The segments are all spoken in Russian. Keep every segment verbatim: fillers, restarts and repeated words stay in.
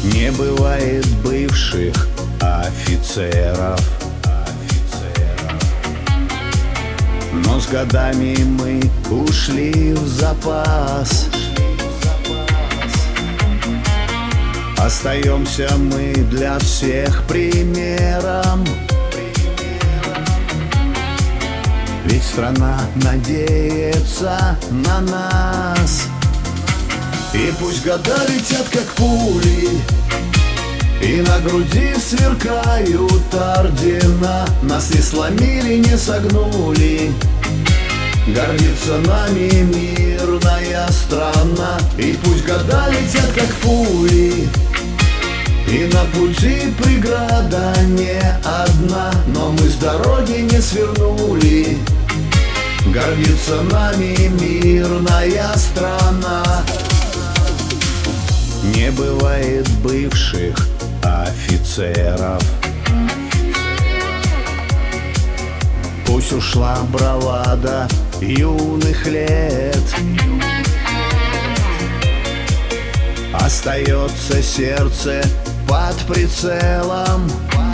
Не бывает бывших офицеров, но с годами мы ушли в запас. Остаемся мы для всех примером, ведь страна надеется на нас. И пусть года летят как пули, и на груди сверкают ордена. Нас не сломили, не согнули, гордится нами мирная страна. И пусть года летят как пули, и на пути преграда не одна, но мы с дороги не свернули, гордится нами мирная страна. Не бывает бывших офицеров, пусть ушла бравада юных лет, остается сердце под прицелом,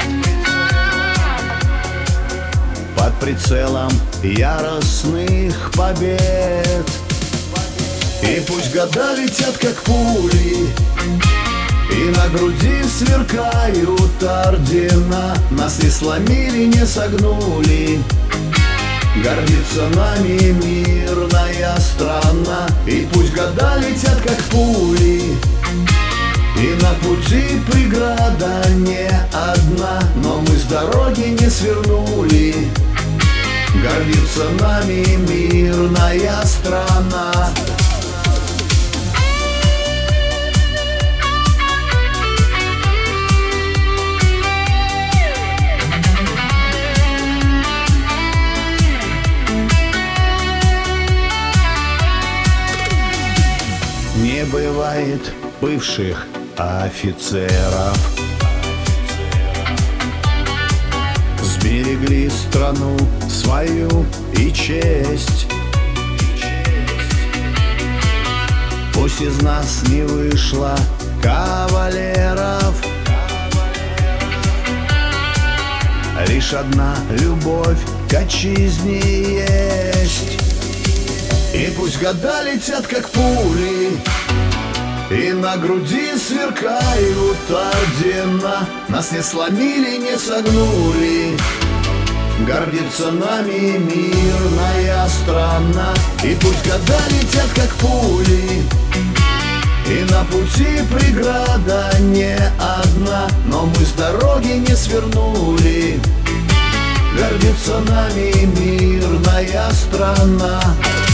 под прицелом яростных побед. И пусть года летят как пули, и на груди сверкают ордена. Нас не сломили, не согнули, гордится нами мирная страна. И пусть года летят как пули, и на пути преграда не одна, но мы с дороги не свернули, гордится нами мирная страна. Не бывает бывших офицеров, сберегли страну свою и честь. Пусть из нас не вышло кавалеров, лишь одна любовь к отчизне есть. И пусть года летят как пули, и на груди сверкают ордена. Нас не сломили, не согнули, гордится нами мирная страна. И пусть года летят как пули, и на пути преграда не одна, но мы с дороги не свернули, гордится нами мирная страна.